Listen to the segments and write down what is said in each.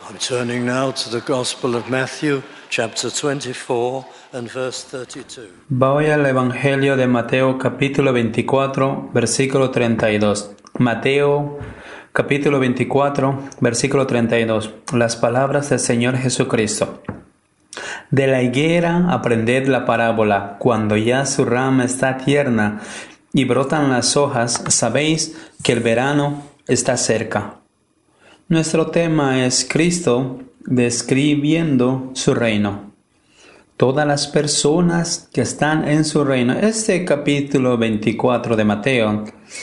I'm turning now to the Gospel of Matthew, chapter 24 and verse 32. Voy al Evangelio de Mateo capítulo 24, versículo 32. Mateo capítulo 24, versículo 32. Las palabras del Señor Jesucristo. De la higuera aprended la parábola. Cuando ya su rama está tierna y brotan las hojas, sabéis que el verano está cerca. Nuestro tema es Cristo describiendo su reino. Todas las personas que están en su reino. Este capítulo 24 de Mateo,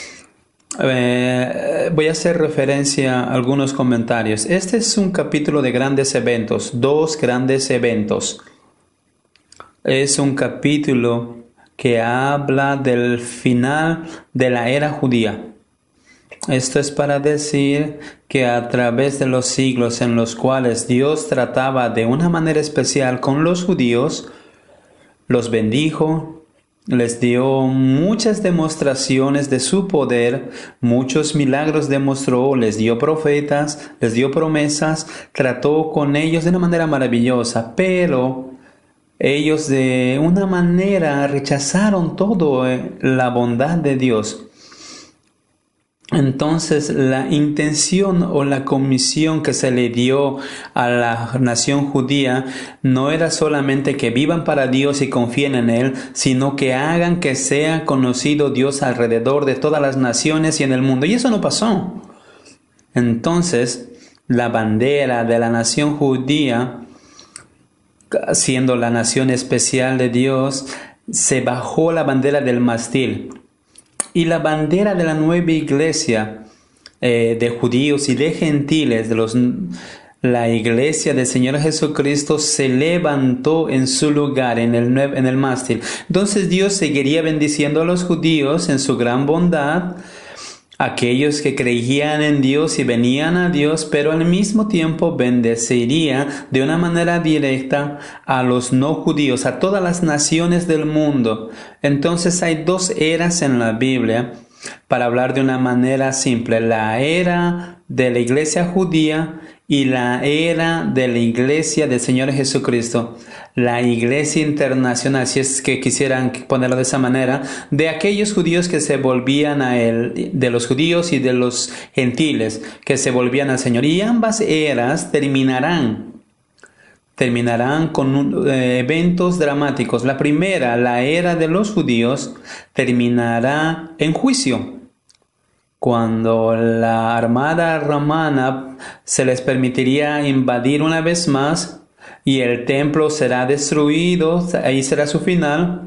voy a hacer referencia a algunos comentarios. Este es un capítulo de grandes eventos, dos grandes eventos. Es un capítulo que habla del final de la era judía. Esto es para decir que a través de los siglos en los cuales Dios trataba de una manera especial con los judíos, los bendijo, les dio muchas demostraciones de su poder, muchos milagros demostró, les dio profetas, les dio promesas, trató con ellos de una manera maravillosa, pero ellos de una manera rechazaron toda la bondad de Dios. Entonces la intención o la comisión que se le dio a la nación judía no era solamente que vivan para Dios y confíen en Él, sino que hagan que sea conocido Dios alrededor de todas las naciones y en el mundo. Y eso no pasó. Entonces la bandera de la nación judía, siendo la nación especial de Dios, se bajó la bandera del mástil. Y la bandera de la nueva iglesia de judíos y de gentiles, la iglesia del Señor Jesucristo se levantó en su lugar, en el mástil. Entonces Dios seguiría bendiciendo a los judíos en su gran bondad, aquellos que creían en Dios y venían a Dios, pero al mismo tiempo bendeciría de una manera directa a los no judíos, a todas las naciones del mundo. Entonces hay dos eras en la Biblia, para hablar de una manera simple: la era de la iglesia judía y la era de la iglesia del Señor Jesucristo, la iglesia internacional, si es que quisieran ponerlo de esa manera, de aquellos judíos que se volvían a Él, de los judíos y de los gentiles que se volvían al Señor. Y ambas eras terminarán con eventos dramáticos. La primera, la era de los judíos, terminará en juicio, cuando la armada romana se les permitiría invadir una vez más y el templo será destruido. Ahí será su final.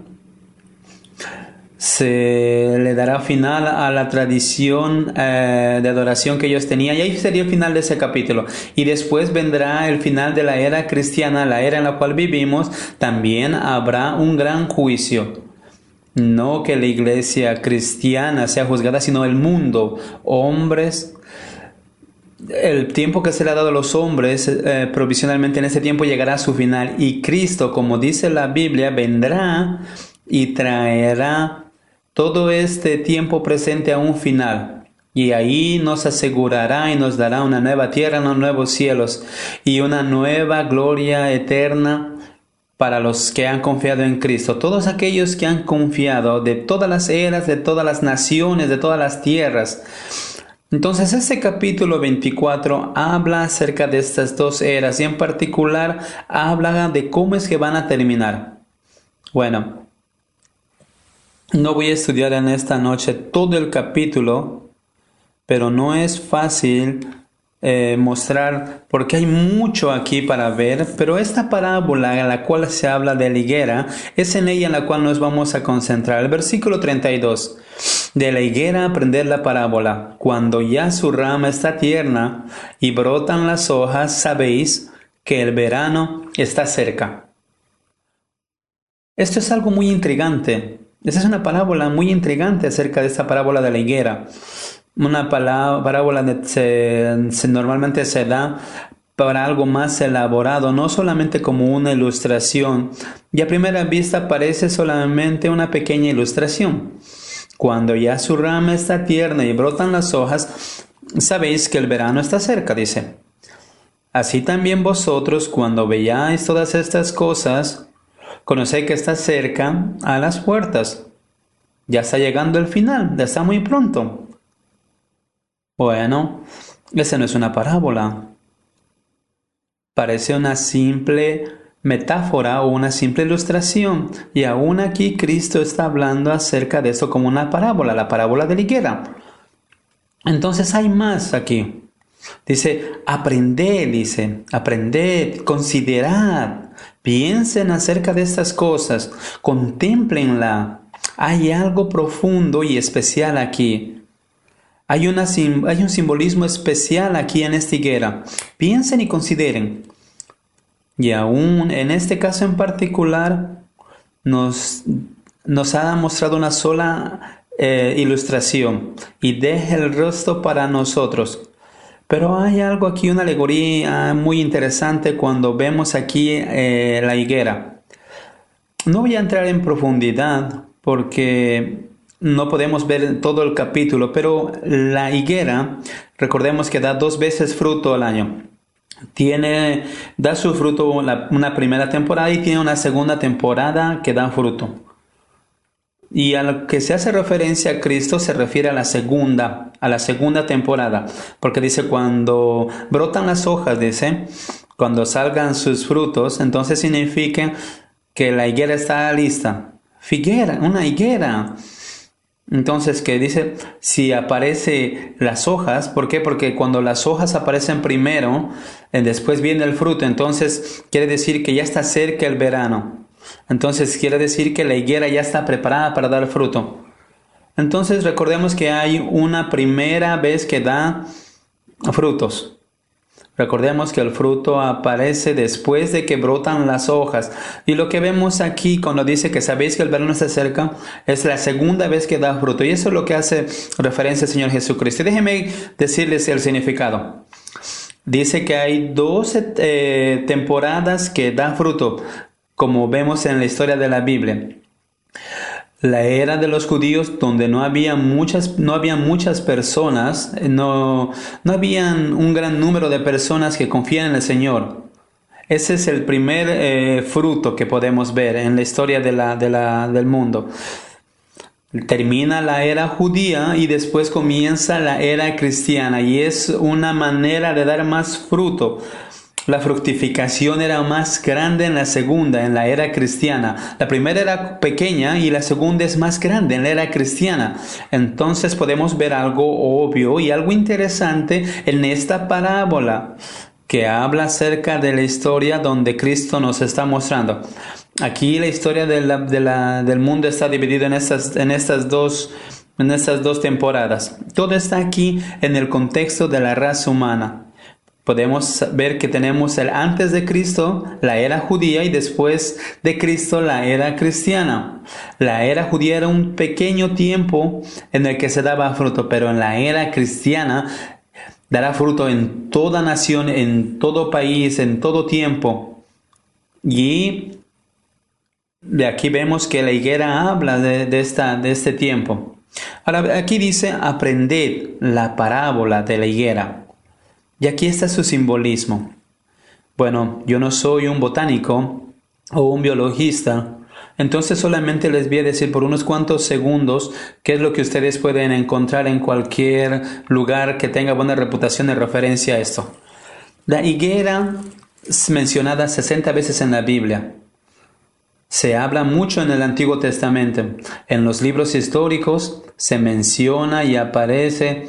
Se le dará final a la tradición de adoración que ellos tenían, y ahí sería el final de ese capítulo. Y después vendrá el final de la era cristiana, la era en la cual vivimos. También habrá un gran juicio. No que la iglesia cristiana sea juzgada, sino el mundo, hombres. El tiempo que se le ha dado a los hombres provisionalmente en ese tiempo llegará a su final, y Cristo, como dice la Biblia, vendrá y traerá todo este tiempo presente a un final, y ahí nos asegurará y nos dará una nueva tierra, unos nuevos cielos y una nueva gloria eterna para los que han confiado en Cristo. Todos aquellos que han confiado, de todas las eras, de todas las naciones, de todas las tierras. Entonces este capítulo 24 habla acerca de estas dos eras, y en particular habla de cómo es que van a terminar. Bueno, no voy a estudiar en esta noche todo el capítulo, pero no es fácil mostrar, porque hay mucho aquí para ver. Pero esta parábola en la cual se habla de la higuera, es en ella en la cual nos vamos a concentrar. El versículo 32: de la higuera aprender la parábola. Cuando ya su rama está tierna y brotan las hojas, sabéis que el verano está cerca. Esto es algo muy intrigante. Esta es una parábola muy intrigante acerca de esta parábola de la higuera. Una parábola normalmente se da para algo más elaborado, no solamente como una ilustración, y a primera vista parece solamente una pequeña ilustración. Cuando ya su rama está tierna y brotan las hojas, sabéis que el verano está cerca, dice. Así también vosotros, cuando veáis todas estas cosas, conocéis que está cerca a las puertas. Ya está llegando el final, ya está muy pronto. Bueno, esa no es una parábola. Parece una simple metáfora o una simple ilustración. Y aún aquí Cristo está hablando acerca de esto como una parábola, la parábola de la higuera. Entonces hay más aquí. Dice, aprended, considerad, piensen acerca de estas cosas, contémplenla. Hay algo profundo y especial aquí. Hay un simbolismo especial aquí en esta higuera. Piensen y consideren. Y aún en este caso en particular, nos ha mostrado una sola ilustración y deja el resto para nosotros. Pero hay algo aquí, una alegoría muy interesante cuando vemos aquí la higuera. No voy a entrar en profundidad porque no podemos ver todo el capítulo, pero la higuera, recordemos que da 2 veces fruto al año. Da su fruto una primera temporada y tiene una segunda temporada que da fruto. Y a lo que se hace referencia a Cristo se refiere a la segunda temporada, porque dice cuando brotan las hojas, dice, cuando salgan sus frutos, entonces significa que la higuera está lista. Una higuera. Entonces, que dice, si aparece las hojas, ¿por qué? Porque cuando las hojas aparecen primero, después viene el fruto, entonces quiere decir que ya está cerca el verano. Entonces quiere decir que la higuera ya está preparada para dar fruto. Entonces recordemos que hay una primera vez que da frutos. Recordemos que el fruto aparece después de que brotan las hojas. Y lo que vemos aquí cuando dice que sabéis que el verano está cerca, es la segunda vez que da fruto. Y eso es lo que hace referencia al Señor Jesucristo. Y déjenme decirles el significado. Dice que hay 12 temporadas que dan fruto, como vemos en la historia de la Biblia. La era de los judíos, donde no había muchas personas, no habían un gran número de personas que confían en el Señor. Ese es el primer fruto que podemos ver en la historia del mundo. Termina la era judía y después comienza la era cristiana, y es una manera de dar más fruto. La fructificación era más grande en la segunda, en la era cristiana. La primera era pequeña y la segunda es más grande en la era cristiana. Entonces podemos ver algo obvio y algo interesante en esta parábola que habla acerca de la historia donde Cristo nos está mostrando. Aquí la historia del mundo está dividida en estas dos temporadas. Todo está aquí en el contexto de la raza humana. Podemos ver que tenemos el antes de Cristo, la era judía, y después de Cristo, la era cristiana. La era judía era un pequeño tiempo en el que se daba fruto, pero en la era cristiana dará fruto en toda nación, en todo país, en todo tiempo. Y de aquí vemos que la higuera habla de este tiempo. Ahora, aquí dice, aprended la parábola de la higuera. Y aquí está su simbolismo. Bueno, yo no soy un botánico o un biologista, entonces solamente les voy a decir por unos cuantos segundos qué es lo que ustedes pueden encontrar en cualquier lugar que tenga buena reputación en referencia a esto. La higuera es mencionada 60 veces en la Biblia. Se habla mucho en el Antiguo Testamento. En los libros históricos se menciona y aparece.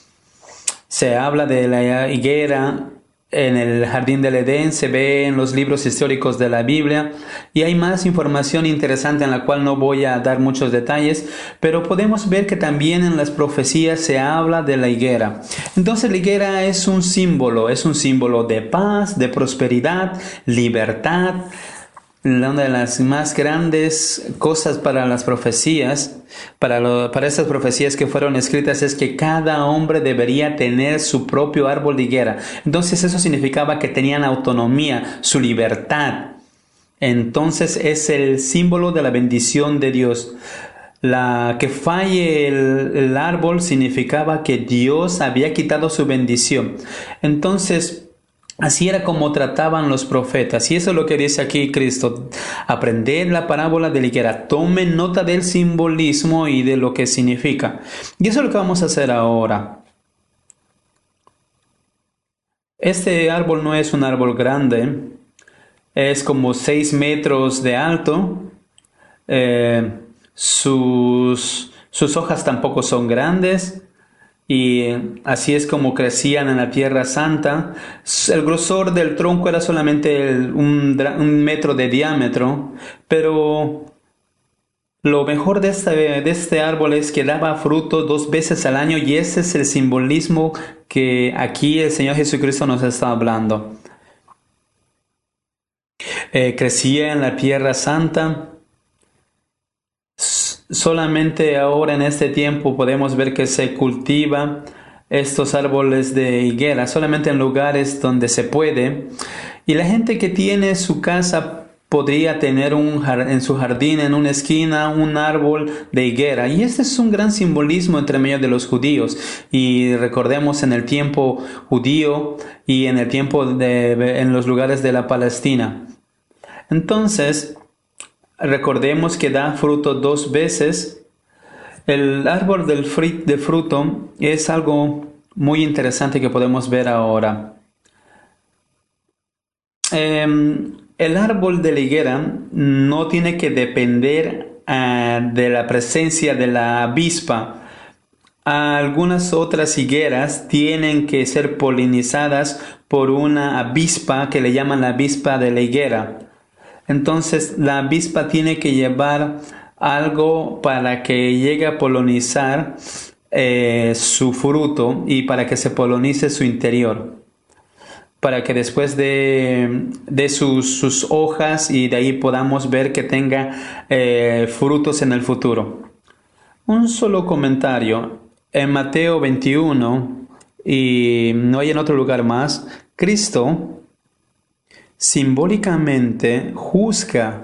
Se habla de la higuera en el jardín del Edén, se ve en los libros históricos de la Biblia, y hay más información interesante en la cual no voy a dar muchos detalles, pero podemos ver que también en las profecías se habla de la higuera. Entonces la higuera es un símbolo de paz, de prosperidad, libertad. Una de las más grandes cosas para las profecías, para estas profecías que fueron escritas, es que cada hombre debería tener su propio árbol de higuera. Entonces eso significaba que tenían autonomía, su libertad. Entonces es el símbolo de la bendición de Dios. La que falle el árbol significaba que Dios había quitado su bendición. Entonces, Así era como trataban los profetas. Y eso es lo que dice aquí Cristo. Aprended la parábola de la higuera. Tomen nota del simbolismo y de lo que significa. Y eso es lo que vamos a hacer ahora. Este árbol no es un árbol grande. Es como 6 metros de alto. Sus hojas tampoco son grandes. Y así es como crecían en la Tierra Santa. El grosor del tronco era solamente un metro de diámetro, pero lo mejor de este árbol es que daba fruto 2 veces al año, y ese es el simbolismo que aquí el Señor Jesucristo nos está hablando. Crecía en la Tierra Santa. Solamente ahora en este tiempo podemos ver que se cultiva estos árboles de higuera, solamente en lugares donde se puede. Y la gente que tiene su casa podría tener en su jardín, en una esquina, un árbol de higuera. Y este es un gran simbolismo entre medio de los judíos. Y recordemos en el tiempo judío y en el tiempo en los lugares de la Palestina. Entonces, recordemos que da fruto 2 veces. El árbol de fruto es algo muy interesante que podemos ver ahora. El árbol de la higuera no tiene que depender de la presencia de la avispa. Algunas otras higueras tienen que ser polinizadas por una avispa que le llaman la avispa de la higuera. Entonces la avispa tiene que llevar algo para que llegue a polinizar su fruto y para que se polinice su interior, para que después de sus hojas y de ahí podamos ver que tenga frutos en el futuro. Un solo comentario. En Mateo 21 y no hay en otro lugar más, Cristo simbólicamente juzga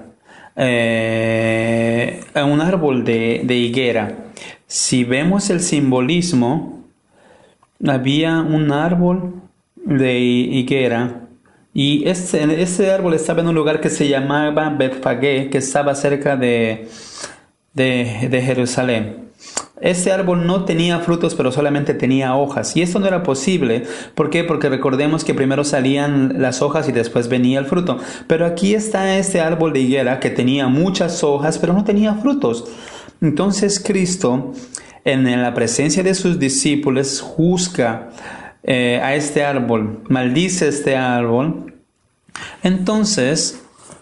a un árbol de higuera. Si vemos el simbolismo, había un árbol de higuera y ese árbol estaba en un lugar que se llamaba Betfagé, que estaba cerca de Jerusalén. Este árbol no tenía frutos, pero solamente tenía hojas. Y esto no era posible. ¿Por qué? Porque recordemos que primero salían las hojas y después venía el fruto. Pero aquí está este árbol de higuera que tenía muchas hojas, pero no tenía frutos. Entonces Cristo, en la presencia de sus discípulos, juzga a este árbol, maldice este árbol. Entonces,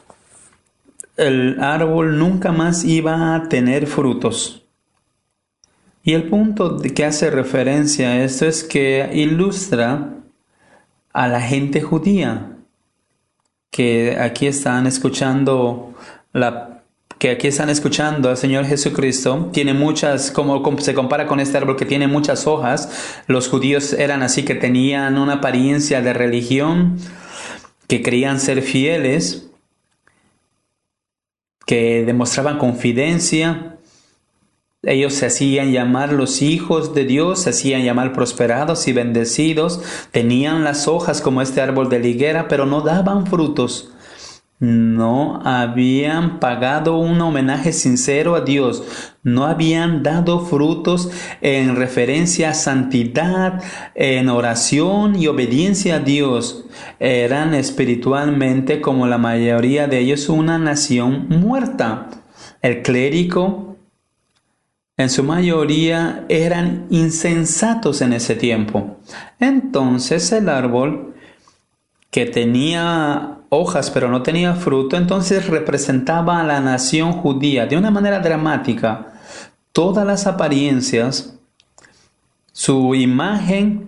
el árbol nunca más iba a tener frutos. Y el punto de que hace referencia a esto es que ilustra a la gente judía que aquí están escuchando al Señor Jesucristo. Tiene muchas, como se compara con este árbol que tiene muchas hojas. Los judíos eran así, que tenían una apariencia de religión, que creían ser fieles, que demostraban confidencia. Ellos se hacían llamar los hijos de Dios, se hacían llamar prosperados y bendecidos. Tenían las hojas como este árbol de la higuera, pero no daban frutos. No habían pagado un homenaje sincero a Dios. No habían dado frutos en referencia a santidad, en oración y obediencia a Dios. Eran espiritualmente, como la mayoría de ellos, una nación muerta. El clérigo, en su mayoría, eran insensatos en ese tiempo. Entonces el árbol, que tenía hojas pero no tenía fruto, entonces representaba a la nación judía de una manera dramática. Todas las apariencias, su imagen.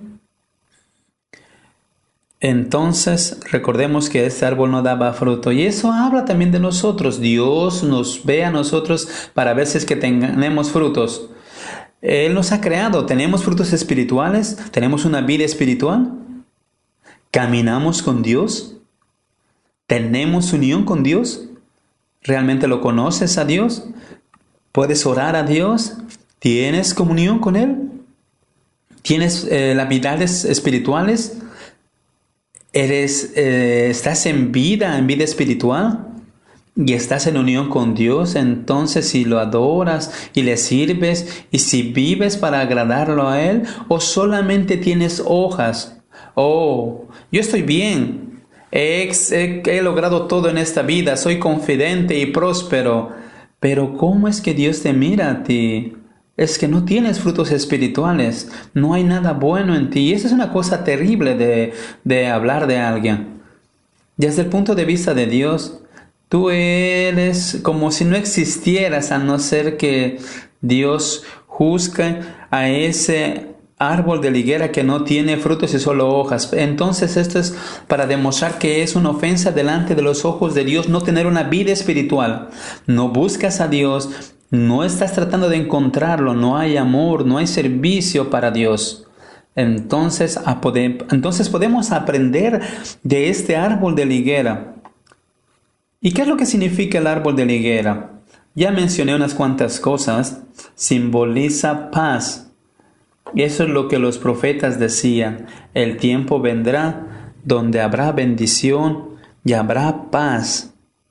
Entonces recordemos que este árbol no daba fruto, y eso habla también de nosotros. Dios nos ve a nosotros para ver si es que tenemos frutos. Él nos ha creado, tenemos frutos espirituales, tenemos una vida espiritual, caminamos con Dios, tenemos unión con Dios. ¿Realmente lo conoces a Dios? ¿Puedes orar a Dios? ¿Tienes comunión con Él? ¿Tienes habilidades espirituales? estás en vida espiritual y estás en unión con Dios. Entonces, si lo adoras y le sirves y si vives para agradarlo a Él, o solamente tienes hojas. Oh, yo estoy bien. He logrado todo en esta vida. Soy confidente y próspero. Pero ¿cómo es que Dios te mira a ti? Es que no tienes frutos espirituales. No hay nada bueno en ti. Y eso es una cosa terrible de hablar de alguien. Desde el punto de vista de Dios, tú eres como si no existieras, a no ser que Dios juzgue a ese árbol de la higuera que no tiene frutos y solo hojas. Entonces esto es para demostrar que es una ofensa delante de los ojos de Dios no tener una vida espiritual. No buscas a Dios, no estás tratando de encontrarlo, no hay amor, no hay servicio para Dios. Entonces podemos aprender de este árbol de la higuera. ¿Y qué es lo que significa el árbol de la higuera? Ya mencioné unas cuantas cosas. Simboliza paz. Y eso es lo que los profetas decían. El tiempo vendrá donde habrá bendición y habrá paz.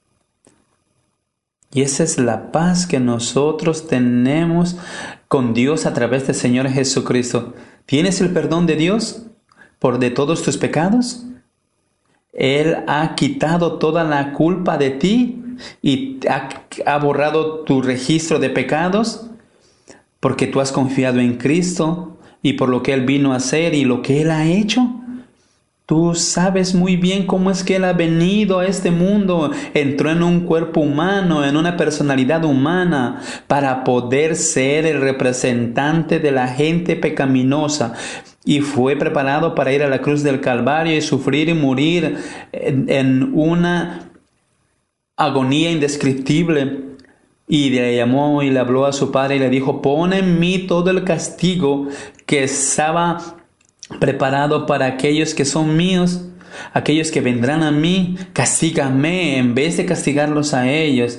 Y esa es la paz que nosotros tenemos con Dios a través del Señor Jesucristo. ¿Tienes el perdón de Dios de todos tus pecados? Él ha quitado toda la culpa de ti y ha borrado tu registro de pecados porque tú has confiado en Cristo y por lo que Él vino a hacer y lo que Él ha hecho. Tú sabes muy bien cómo es que Él ha venido a este mundo, entró en un cuerpo humano, en una personalidad humana, para poder ser el representante de la gente pecaminosa. Y fue preparado para ir a la cruz del Calvario y sufrir y morir en una agonía indescriptible. Y le llamó y le habló a su padre y le dijo: pon en mí todo el castigo que estaba preparado para aquellos que son míos, aquellos que vendrán a mí. Castígame en vez de castigarlos a ellos.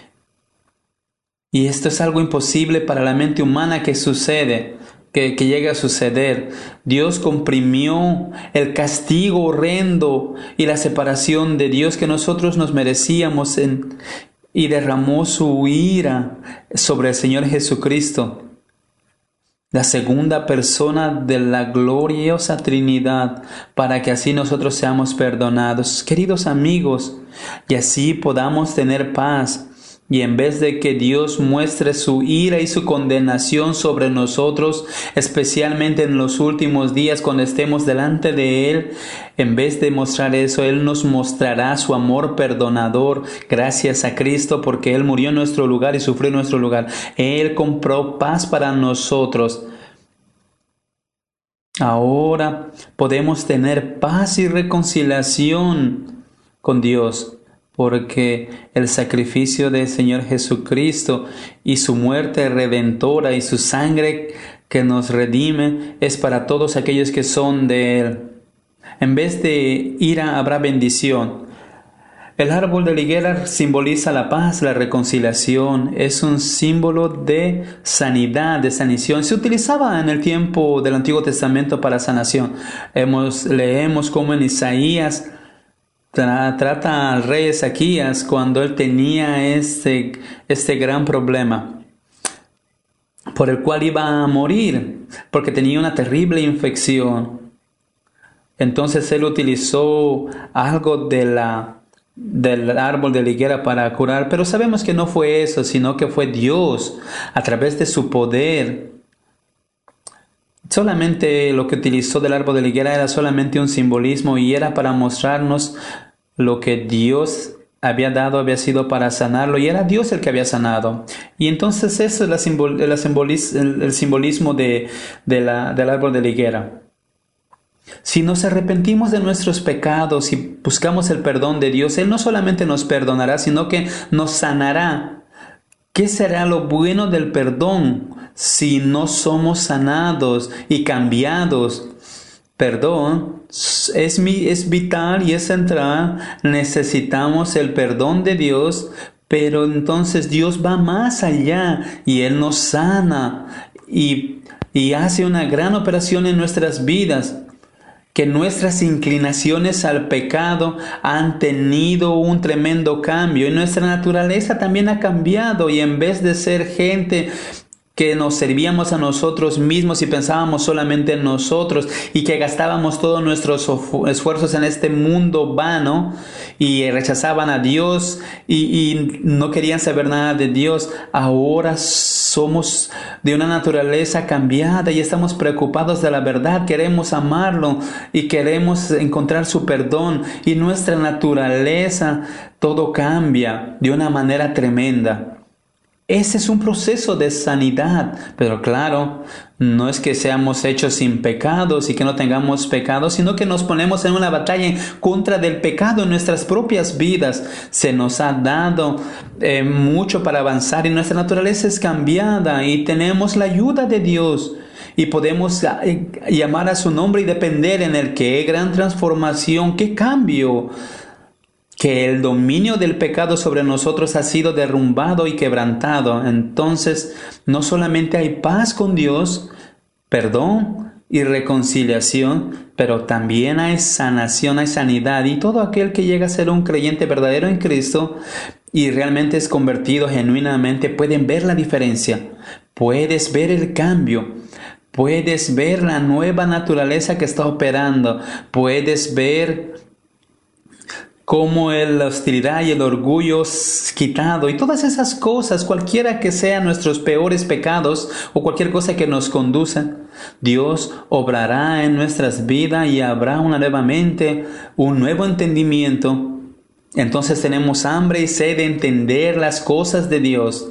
Y esto es algo imposible para la mente humana que sucede, que llega a suceder. Dios comprimió el castigo horrendo y la separación de Dios que nosotros nos merecíamos y derramó su ira sobre el Señor Jesucristo, la segunda persona de la gloriosa Trinidad, para que así nosotros seamos perdonados. Queridos amigos, y así podamos tener paz. Y en vez de que Dios muestre su ira y su condenación sobre nosotros, especialmente en los últimos días cuando estemos delante de Él, en vez de mostrar eso, Él nos mostrará su amor perdonador gracias a Cristo, porque Él murió en nuestro lugar y sufrió en nuestro lugar. Él compró paz para nosotros. Ahora podemos tener paz y reconciliación con Dios, porque el sacrificio del Señor Jesucristo y su muerte redentora y su sangre que nos redime es para todos aquellos que son de Él. En vez de ira habrá bendición. El árbol de la higuera simboliza la paz, la reconciliación. Es un símbolo de sanidad, de sanación. Se utilizaba en el tiempo del Antiguo Testamento para sanación. Leemos como en Isaías trata al rey Ezequías cuando él tenía este gran problema por el cual iba a morir porque tenía una terrible infección. Entonces él utilizó algo del árbol de la higuera para curar, pero sabemos que no fue eso, sino que fue Dios a través de su poder. Solamente lo que utilizó del árbol de la higuera era solamente un simbolismo y era para mostrarnos lo que Dios había dado, había sido para sanarlo, y era Dios el que había sanado. Y entonces eso es el simbolismo del árbol de la higuera. Si nos arrepentimos de nuestros pecados y buscamos el perdón de Dios, Él no solamente nos perdonará, sino que nos sanará. ¿Qué será lo bueno del perdón si no somos sanados y cambiados? Perdón es vital y es central. Necesitamos el perdón de Dios, pero entonces Dios va más allá y Él nos sana y hace una gran operación en nuestras vidas. que nuestras inclinaciones al pecado han tenido un tremendo cambio y nuestra naturaleza también ha cambiado, y en vez de ser gente que nos servíamos a nosotros mismos y pensábamos solamente en nosotros y que gastábamos todos nuestros esfuerzos en este mundo vano y rechazaban a Dios y no querían saber nada de Dios, ahora somos de una naturaleza cambiada y estamos preocupados de la verdad, queremos amarlo y queremos encontrar su perdón, y nuestra naturaleza, todo cambia de una manera tremenda. Ese es un proceso de sanidad, pero claro, no es que seamos hechos sin pecados y que no tengamos pecados, sino que nos ponemos en una batalla en contra del pecado en nuestras propias vidas. Se nos ha dado mucho para avanzar y nuestra naturaleza es cambiada y tenemos la ayuda de Dios. Y podemos llamar a su nombre y depender en él. ¡Qué gran transformación! ¡Qué cambio! Que el dominio del pecado sobre nosotros ha sido derrumbado y quebrantado. Entonces, no solamente hay paz con Dios, perdón y reconciliación, pero también hay sanación, hay sanidad. Y todo aquel que llega a ser un creyente verdadero en Cristo y realmente es convertido genuinamente, pueden ver la diferencia. Puedes ver el cambio. Puedes ver la nueva naturaleza que está operando. Puedes ver cómo la hostilidad y el orgullo es quitado, y todas esas cosas, cualquiera que sean nuestros peores pecados o cualquier cosa que nos conduzca, Dios obrará en nuestras vidas y habrá nuevamente un nuevo entendimiento. Entonces tenemos hambre y sed de entender las cosas de Dios.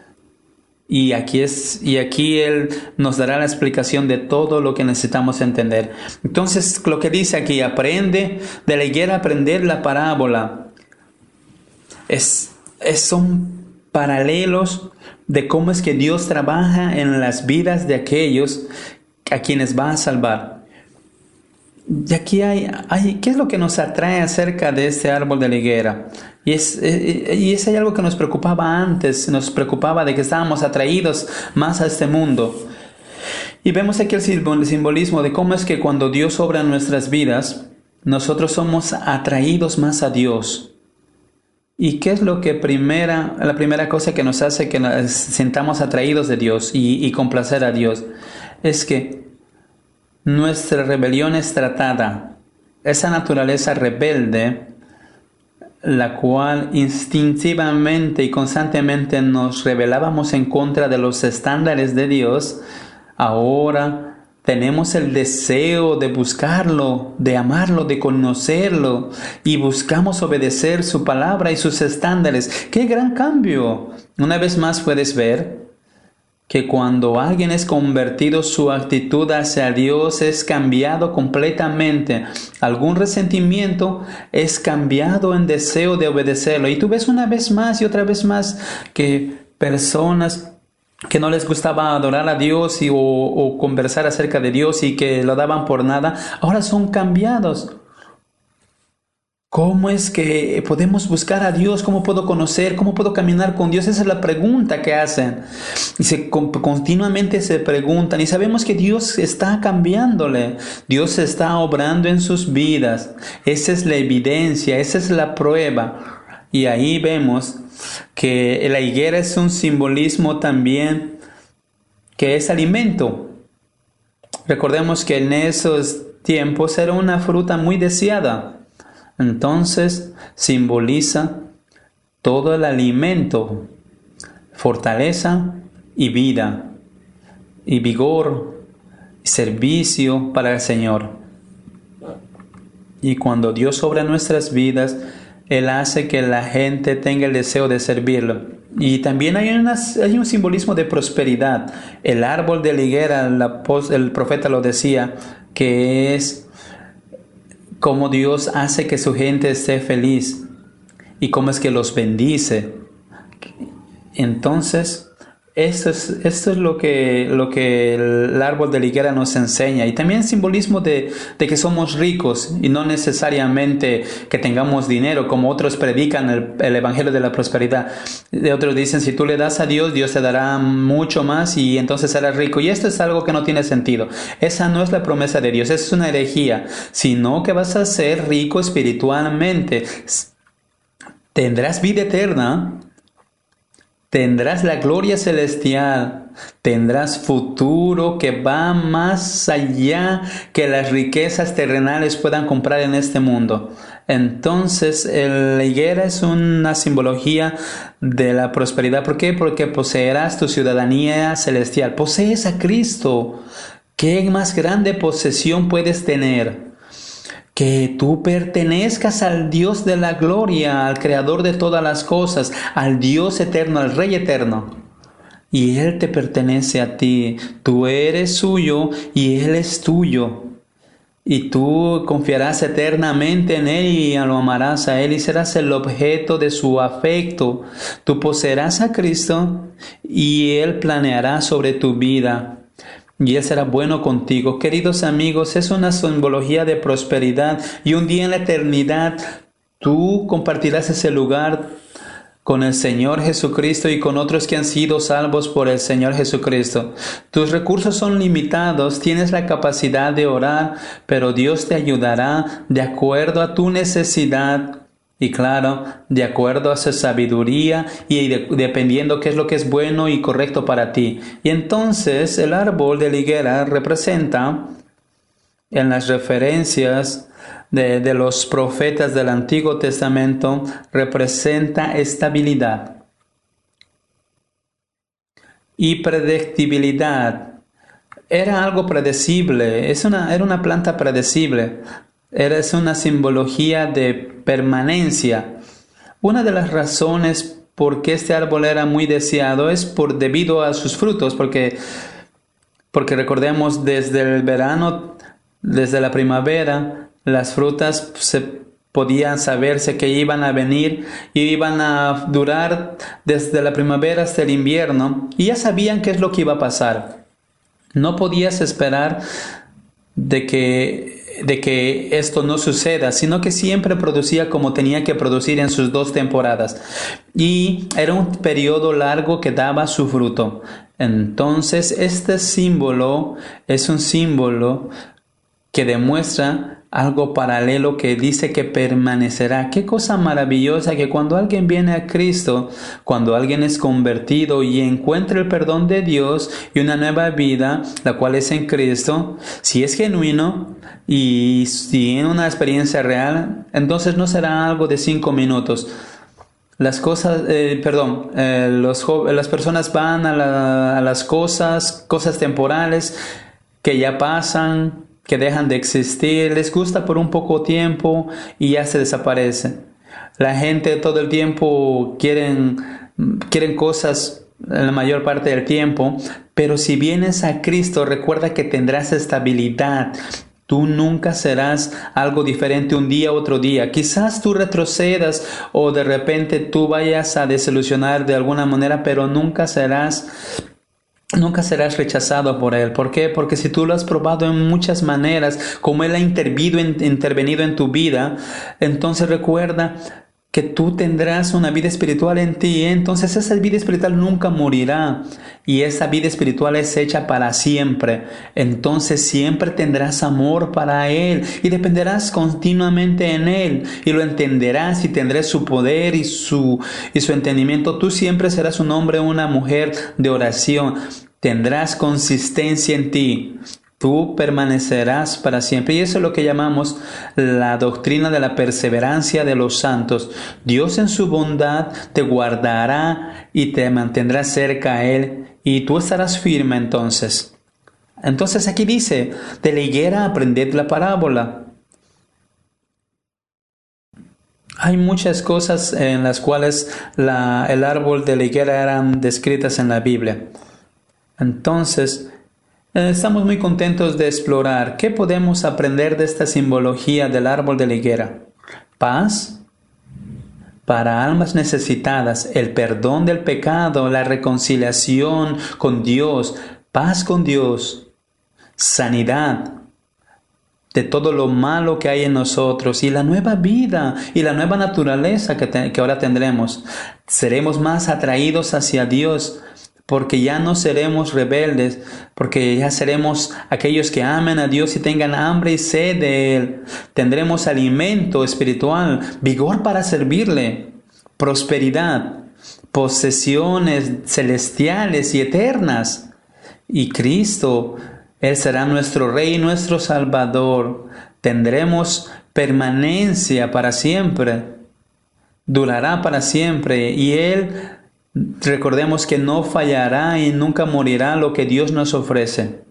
Y aquí Él nos dará la explicación de todo lo que necesitamos entender. Entonces, lo que dice aquí, aprende de la higuera, aprender la parábola. Son paralelos de cómo es que Dios trabaja en las vidas de aquellos a quienes va a salvar. Y aquí ¿qué es lo que nos atrae acerca de este árbol de la higuera? Y es algo que nos preocupaba antes, nos preocupaba de que estábamos atraídos más a este mundo. Y vemos aquí el simbolismo de cómo es que cuando Dios obra en nuestras vidas, nosotros somos atraídos más a Dios. ¿Y qué es la primera cosa que nos hace que nos sintamos atraídos de Dios y complacer a Dios? Es que nuestra rebelión es tratada. Esa naturaleza rebelde, la cual instintivamente y constantemente nos rebelábamos en contra de los estándares de Dios, ahora tenemos el deseo de buscarlo, de amarlo, de conocerlo, y buscamos obedecer su palabra y sus estándares. ¡Qué gran cambio! Una vez más puedes ver que cuando alguien es convertido, su actitud hacia Dios es cambiado completamente. Algún resentimiento es cambiado en deseo de obedecerlo. Y tú ves una vez más y otra vez más que personas que no les gustaba adorar a Dios o conversar acerca de Dios y que lo daban por nada, ahora son cambiados. ¿Cómo es que podemos buscar a Dios? ¿Cómo puedo conocer? ¿Cómo puedo caminar con Dios? Esa es la pregunta que hacen. Y continuamente se preguntan. Y sabemos que Dios está cambiándole. Dios está obrando en sus vidas. Esa es la evidencia. Esa es la prueba. Y ahí vemos que la higuera es un simbolismo también que es alimento. Recordemos que en esos tiempos era una fruta muy deseada. Entonces simboliza todo el alimento, fortaleza y vida, y vigor, y servicio para el Señor. Y cuando Dios obra en nuestras vidas, Él hace que la gente tenga el deseo de servirlo. Y también hay un simbolismo de prosperidad. El árbol de la higuera, el profeta lo decía, que es cómo Dios hace que su gente esté feliz y cómo es que los bendice. Entonces, Esto es lo que el árbol de la higuera nos enseña. Y también el simbolismo de que somos ricos y no necesariamente que tengamos dinero, como otros predican el evangelio de la prosperidad. De otros dicen, si tú le das a Dios, Dios te dará mucho más y entonces serás rico. Y esto es algo que no tiene sentido. Esa no es la promesa de Dios, es una herejía, sino que vas a ser rico espiritualmente. Tendrás vida eterna. Tendrás la gloria celestial, tendrás futuro que va más allá que las riquezas terrenales puedan comprar en este mundo. Entonces, la higuera es una simbología de la prosperidad. ¿Por qué? Porque poseerás tu ciudadanía celestial. Posees a Cristo. ¿Qué más grande posesión puedes tener? Que tú pertenezcas al Dios de la gloria, al Creador de todas las cosas, al Dios eterno, al Rey eterno. Y Él te pertenece a ti. Tú eres suyo y Él es tuyo. Y tú confiarás eternamente en Él y lo amarás a Él y serás el objeto de su afecto. Tú poseerás a Cristo y Él planeará sobre tu vida. Y Él será bueno contigo. Queridos amigos, es una simbología de prosperidad. Y un día en la eternidad, tú compartirás ese lugar con el Señor Jesucristo y con otros que han sido salvos por el Señor Jesucristo. Tus recursos son limitados, tienes la capacidad de orar, pero Dios te ayudará de acuerdo a tu necesidad. Y claro, de acuerdo a su sabiduría y dependiendo qué es lo que es bueno y correcto para ti. Y entonces el árbol de la higuera representa, en las referencias de los profetas del Antiguo Testamento, representa estabilidad y predictibilidad. Era algo predecible, era una planta predecible. Es una simbología de permanencia. Una de las razones por qué este árbol era muy deseado es debido a sus frutos, porque recordemos desde el verano, desde la primavera, las frutas podían saberse que iban a venir y iban a durar desde la primavera hasta el invierno y ya sabían qué es lo que iba a pasar. No podías esperar de que esto no suceda, sino que siempre producía como tenía que producir en sus 2 temporadas. Y era un periodo largo que daba su fruto. Entonces, este símbolo es un símbolo que demuestra algo paralelo que dice que permanecerá. Qué cosa maravillosa que cuando alguien viene a Cristo, cuando alguien es convertido y encuentra el perdón de Dios y una nueva vida, la cual es en Cristo, si es genuino y si tiene una experiencia real, entonces no será algo de 5 minutos. Las cosas, las personas van a las cosas temporales que ya pasan, que dejan de existir, les gusta por un poco tiempo y ya se desaparece. La gente todo el tiempo quieren cosas la mayor parte del tiempo, pero si vienes a Cristo, recuerda que tendrás estabilidad. Tú nunca serás algo diferente un día a otro día. Quizás tú retrocedas o de repente tú vayas a desilusionar de alguna manera, pero nunca serás rechazado por Él. ¿Por qué? Porque si tú lo has probado en muchas maneras, como Él ha intervenido en tu vida, entonces recuerda que tú tendrás una vida espiritual en ti. Entonces esa vida espiritual nunca morirá y esa vida espiritual es hecha para siempre. Entonces siempre tendrás amor para Él y dependerás continuamente en Él y lo entenderás y tendrás su poder y su entendimiento. Tú siempre serás un hombre o una mujer de oración. Tendrás consistencia en ti. Tú permanecerás para siempre. Y eso es lo que llamamos la doctrina de la perseverancia de los santos. Dios en su bondad te guardará y te mantendrá cerca a Él. Y tú estarás firme entonces. Entonces aquí dice, de la higuera aprended la parábola. Hay muchas cosas en las cuales el árbol de la higuera eran descritas en la Biblia. Entonces, estamos muy contentos de explorar qué podemos aprender de esta simbología del árbol de la higuera. Paz, para almas necesitadas, el perdón del pecado, la reconciliación con Dios, paz con Dios, sanidad de todo lo malo que hay en nosotros y la nueva vida y la nueva naturaleza que ahora tendremos. Seremos más atraídos hacia Dios porque ya no seremos rebeldes, porque ya seremos aquellos que amen a Dios y tengan hambre y sed de Él. Tendremos alimento espiritual, vigor para servirle, prosperidad, posesiones celestiales y eternas. Y Cristo, Él será nuestro Rey y nuestro Salvador. Tendremos permanencia para siempre. Durará para siempre. Y Él, recordemos que no fallará y nunca morirá lo que Dios nos ofrece.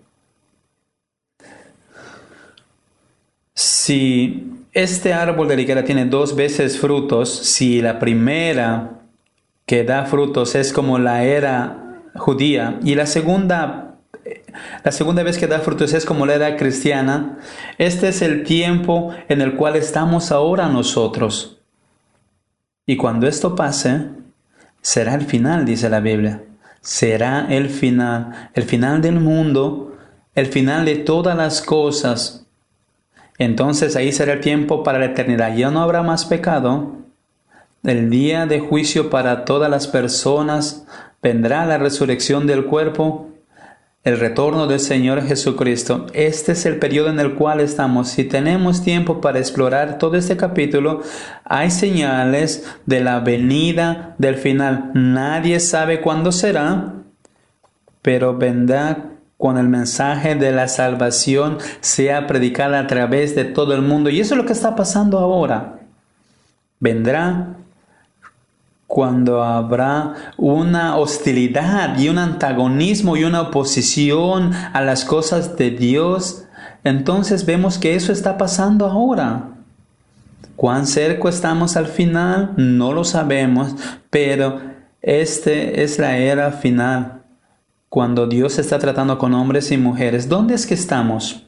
Si este árbol de la higuera tiene 2 veces frutos, si la primera que da frutos es como la era judía y la segunda vez que da frutos es como la era cristiana, este es el tiempo en el cual estamos ahora nosotros. Y cuando esto pase, será el final, dice la Biblia. Será el final del mundo, el final de todas las cosas. Entonces ahí será el tiempo para la eternidad. Ya no habrá más pecado. El día de juicio para todas las personas, vendrá la resurrección del cuerpo, el retorno del Señor Jesucristo. Este es el periodo en el cual estamos. Si tenemos tiempo para explorar todo este capítulo, hay señales de la venida del final. Nadie sabe cuándo será, pero vendrá cuando el mensaje de la salvación sea predicado a través de todo el mundo. Y eso es lo que está pasando ahora. Vendrá cuando habrá una hostilidad y un antagonismo y una oposición a las cosas de Dios. Entonces vemos que eso está pasando ahora. ¿Cuán cerca estamos al final? No lo sabemos, pero este es la era final. Cuando Dios está tratando con hombres y mujeres, ¿dónde es que estamos?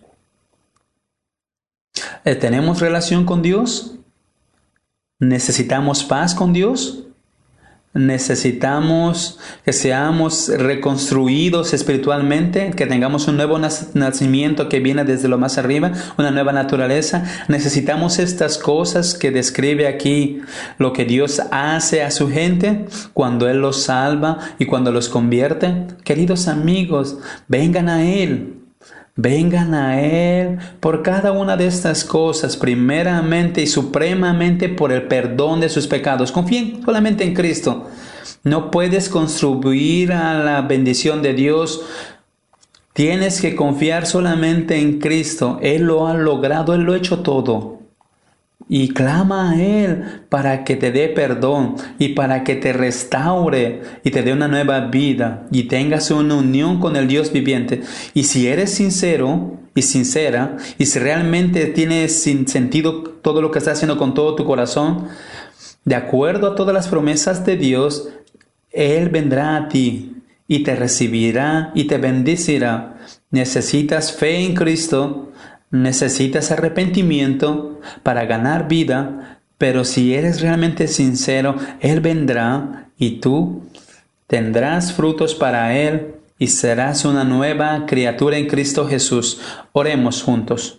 ¿Tenemos relación con Dios? ¿Necesitamos paz con Dios? Necesitamos que seamos reconstruidos espiritualmente, que tengamos un nuevo nacimiento que viene desde lo más arriba, una nueva naturaleza. Necesitamos estas cosas que describe aquí, lo que Dios hace a su gente cuando Él los salva y cuando los convierte. Queridos amigos, vengan a Él. Vengan a Él por cada una de estas cosas, primeramente y supremamente por el perdón de sus pecados. Confíen solamente en Cristo. No puedes contribuir a la bendición de Dios. Tienes que confiar solamente en Cristo. Él lo ha logrado, Él lo ha hecho todo. Y clama a Él para que te dé perdón y para que te restaure y te dé una nueva vida y tengas una unión con el Dios viviente. Y si eres sincero y sincera y si realmente tienes sentido todo lo que estás haciendo con todo tu corazón, de acuerdo a todas las promesas de Dios, Él vendrá a ti y te recibirá y te bendecirá. Necesitas fe en Cristo. Necesitas arrepentimiento para ganar vida, pero si eres realmente sincero, Él vendrá y tú tendrás frutos para Él y serás una nueva criatura en Cristo Jesús. Oremos juntos.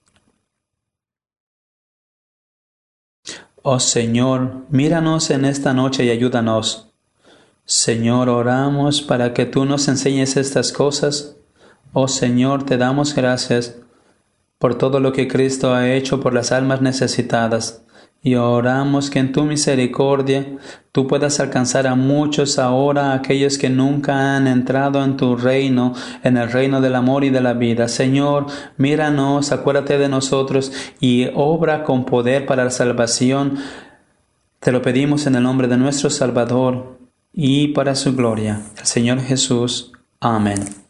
Oh Señor, míranos en esta noche y ayúdanos. Señor, oramos para que tú nos enseñes estas cosas. Oh Señor, te damos gracias por todo lo que Cristo ha hecho por las almas necesitadas. Y oramos que en tu misericordia tú puedas alcanzar a muchos ahora, aquellos que nunca han entrado en tu reino, en el reino del amor y de la vida. Señor, míranos, acuérdate de nosotros y obra con poder para la salvación. Te lo pedimos en el nombre de nuestro Salvador y para su gloria, el Señor Jesús. Amén.